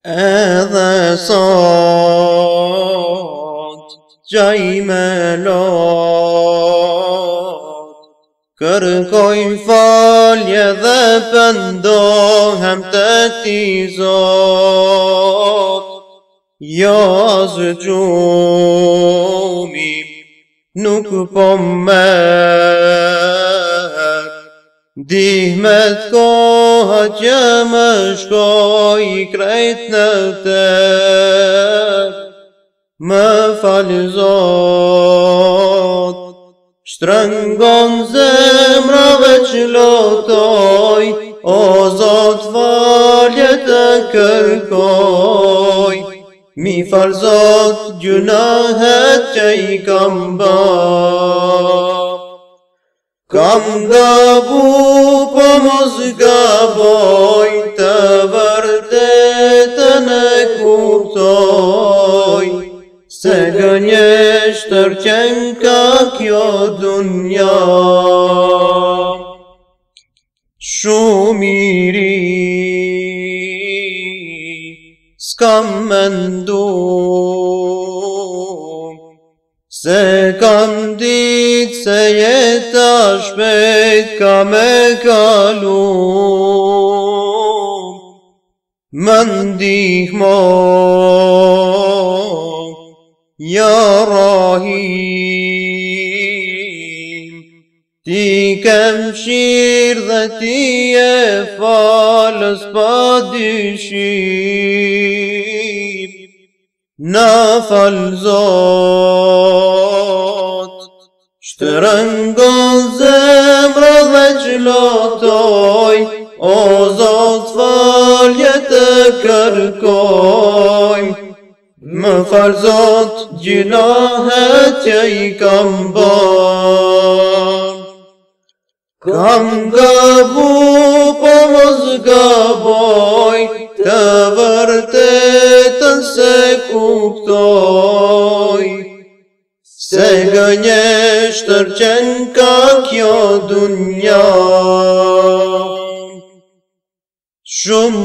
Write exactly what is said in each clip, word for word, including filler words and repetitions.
edhe sot gjaj me lot, kërkoj falje dhe pëndohem të ti Zot. Jo as gjumi nuk po merr, ndihmet koha që më shkoj krejt në ter. Më fal Zot, shtrëngon zemra veç lotoj, o Zot falje të kërkoj. Mi fal Zot gjunahet që i kam bërë. Kam gabu po mos gaboj, të vërtetën e kuptoj, se gënjeshtër qenë ka kjo dunja. Shumë i ri s'kam mendu, se kam dit se jeta shpejt ka me kalu. Më ndihmo, ja Rahim, ti kem mëshirë dhe ti e falës pa dyshim. Na fal Zot, shtrëngon zemra dhe qlotoj, o Zot falje të kërkoj. Më fal Zot gjunahet që i kam bërë. Kam gabu po mos gaboj, të vërtetën se kuptoj, se gënjeshtër qenë ka kjo dunja. Shumë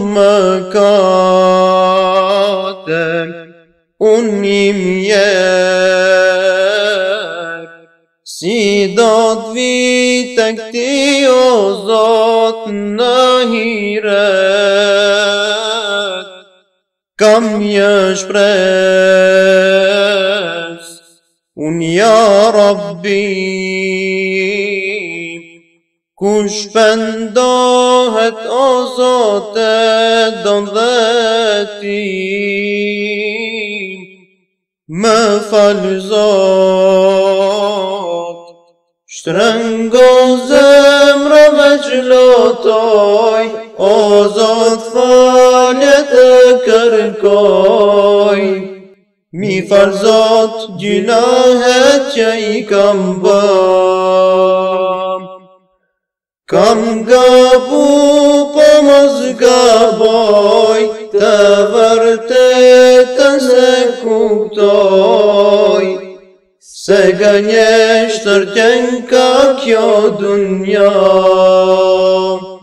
mëkate unë i mjek, si do t'vite këti o Zot në hiret. Kam një shpres, unë ja Rabbi, kush pendohet o Zote don dhe ti. Më fal Zot, shtrëngon zemra veç lotoj, o Zot falje të kërkoj. Mi fal Zot gjunahet që i kam bërë. Kam gabu po mos gaboj, të vërtetën se kuptoj, se gënjeshtër qenë ka kjo dunja.